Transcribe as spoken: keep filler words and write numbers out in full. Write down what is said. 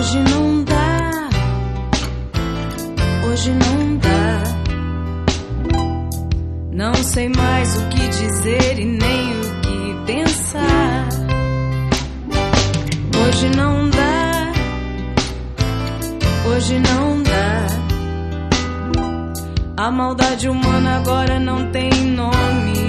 Hoje não dá, hoje não dá. Não sei mais o que dizer e nem o que pensar. Hoje não dá, hoje não dá. A maldade humana agora não tem nome.